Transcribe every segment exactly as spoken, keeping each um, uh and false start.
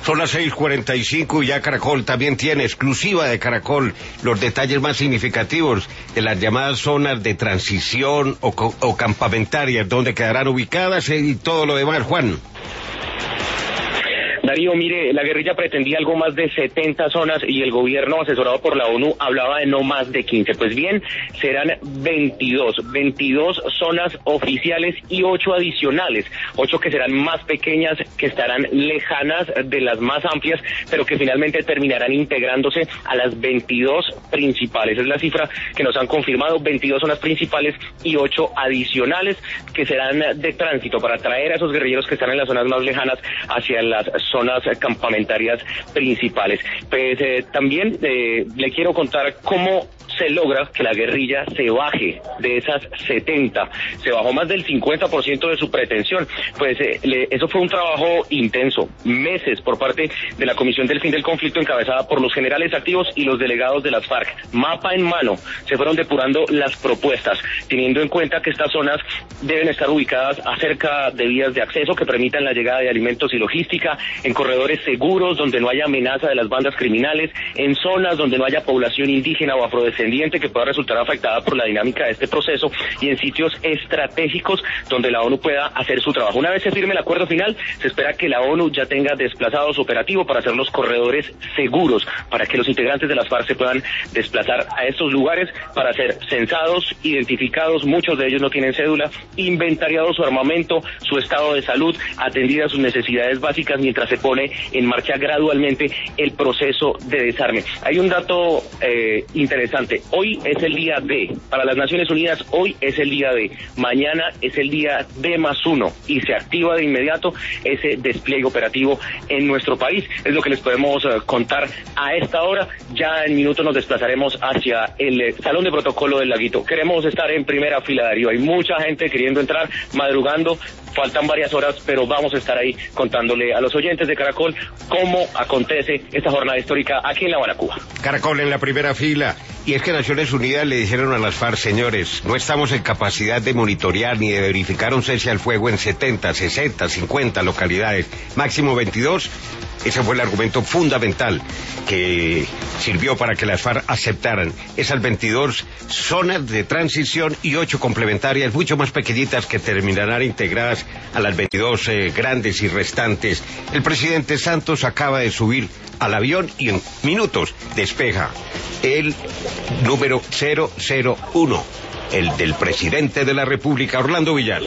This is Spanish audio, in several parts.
Son las seis cuarenta y cinco y ya Caracol también tiene, exclusiva de Caracol, los detalles más significativos de las llamadas zonas de transición o, o campamentarias, donde quedarán ubicadas y todo lo demás, Juan. Darío, mire, la guerrilla pretendía algo más de setenta zonas y el gobierno asesorado por la ONU hablaba de no más de quince. Pues bien, serán veintidós, veintidós zonas oficiales y ocho adicionales, ocho que serán más pequeñas, que estarán lejanas de las más amplias, pero que finalmente terminarán integrándose a las veintidós principales. Es la cifra que nos han confirmado, veintidós zonas principales y ocho adicionales que serán de tránsito para traer a esos guerrilleros que están en las zonas más lejanas hacia las zonas campamentarias principales. Pues eh, también eh, le quiero contar cómo se logra que la guerrilla se baje de esas setenta, se bajó más del cincuenta por ciento de su pretensión. Pues eh, le, eso fue un trabajo intenso, meses por parte de la Comisión del Fin del Conflicto encabezada por los generales activos y los delegados de las FARC. Mapa en mano, se fueron depurando las propuestas, teniendo en cuenta que estas zonas deben estar ubicadas acerca de vías de acceso que permitan la llegada de alimentos y logística, en corredores seguros donde no haya amenaza de las bandas criminales, en zonas donde no haya población indígena o afrodescendiente que pueda resultar afectada por la dinámica de este proceso, y en sitios estratégicos donde la ONU pueda hacer su trabajo. Una vez se firme el acuerdo final, se espera que la ONU ya tenga desplazados operativos para hacer los corredores seguros, para que los integrantes de las FARC se puedan desplazar a estos lugares para ser censados, identificados, muchos de ellos no tienen cédula, inventariado su armamento, su estado de salud, atendidas sus necesidades básicas mientras se pone en marcha gradualmente el proceso de desarme. Hay un dato eh, interesante. Hoy es el día D. Para las Naciones Unidas, hoy es el día D. Mañana es el día D más uno y se activa de inmediato ese despliegue operativo en nuestro país. Es lo que les podemos uh, contar a esta hora. Ya en minutos nos desplazaremos hacia el eh, Salón de Protocolo del Laguito. Queremos estar en primera fila, Darío. Hay mucha gente queriendo entrar, madrugando. Faltan varias horas, pero vamos a estar ahí contándole a los oyentes de Caracol cómo acontece esta jornada histórica aquí en La Habana, Cuba. Caracol en la primera fila. Y es que Naciones Unidas le dijeron a las FARC, señores, no estamos en capacidad de monitorear ni de verificar un cese al fuego en setenta, sesenta, cincuenta localidades, máximo veintidós. Ese fue el argumento fundamental que sirvió para que las FARC aceptaran esas veintidós zonas de transición y ocho complementarias mucho más pequeñitas que terminarán integradas a las veintidós eh, grandes y restantes. El presidente Santos acaba de subir al avión y en minutos despeja el número cero cero uno, el del presidente de la República, Orlando Villar.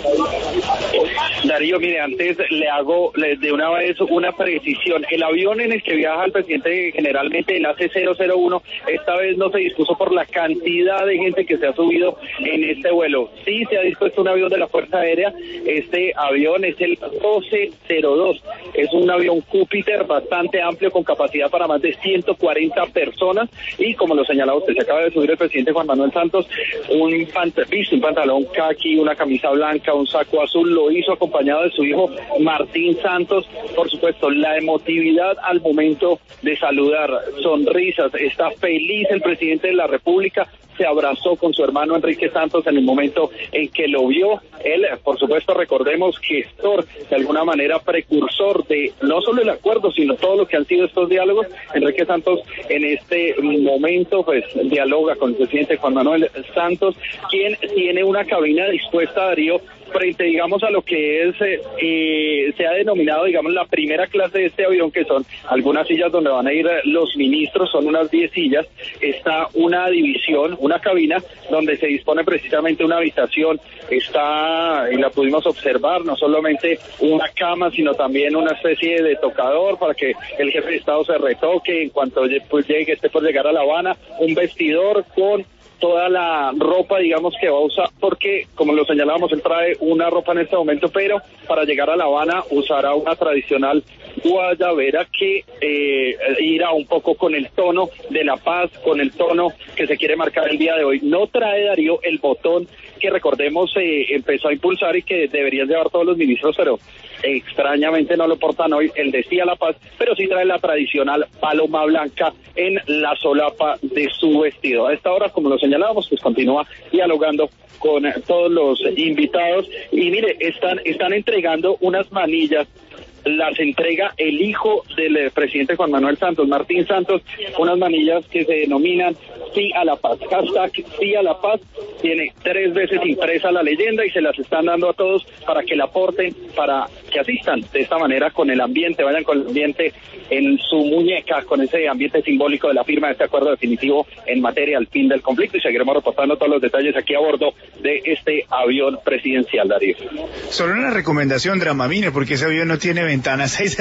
Darío, mire, antes le hago de una vez una precisión. El avión en el que viaja el presidente generalmente, el A C cero cero uno, esta vez no se dispuso por la cantidad de gente que se ha subido en este vuelo. Sí se ha dispuesto un avión de la Fuerza Aérea. Este avión es el doce cero dos. Es un avión Júpiter bastante amplio con capacidad para más de ciento cuarenta personas y, como lo señalaba usted, se acaba de subir el presidente Juan Manuel Santos, un, pant un pantalón caqui, una camisa blanca, un saco azul, lo hizo acompañado de su hijo Martín Santos. Por supuesto, la emotividad al momento de saludar, sonrisas, está feliz el presidente de la República, se abrazó con su hermano Enrique Santos en el momento en que lo vio. Él, por supuesto, recordemos, gestor, de alguna manera precursor de no solo el acuerdo, sino todo lo que han sido estos diálogos. Enrique Santos en este momento pues dialoga con el presidente Juan Manuel Santos, quien tiene una cabina dispuesta, Darío, frente, digamos, a lo que es, eh, eh, se ha denominado, digamos, la primera clase de este avión, que son algunas sillas donde van a ir los ministros, son unas diez sillas. Está una división, una cabina, donde se dispone precisamente una habitación. Está, y la pudimos observar, no solamente una cama, sino también una especie de tocador para que el jefe de Estado se retoque en cuanto pues, llegue, esté por llegar a La Habana, un vestidor con toda la ropa, digamos, que va a usar, porque, como lo señalábamos, él trae una ropa en este momento, pero para llegar a La Habana usará una tradicional guayabera que eh, irá un poco con el tono de la paz, con el tono que se quiere marcar el día de hoy. No trae, Darío, el botón que, recordemos, eh, empezó a impulsar y que deberían llevar todos los ministros, pero extrañamente no lo portan hoy, el decía la paz, pero sí trae la tradicional paloma blanca en la solapa de su vestido. A esta hora, como lo señalábamos, pues continúa dialogando con todos los invitados y mire, están, están entregando unas manillas las entrega el hijo del eh, presidente Juan Manuel Santos, Martín Santos, unas manillas que se denominan Sí a la Paz, hashtag Sí a la Paz, tiene tres veces impresa la leyenda y se las están dando a todos para que la aporten, para que asistan de esta manera con el ambiente, vayan con el ambiente en su muñeca, con ese ambiente simbólico de la firma de este acuerdo definitivo en materia al fin del conflicto, y seguiremos reportando todos los detalles aquí a bordo de este avión presidencial, Darío. Solo una recomendación, Dramamine, porque ese avión no tiene ventanas.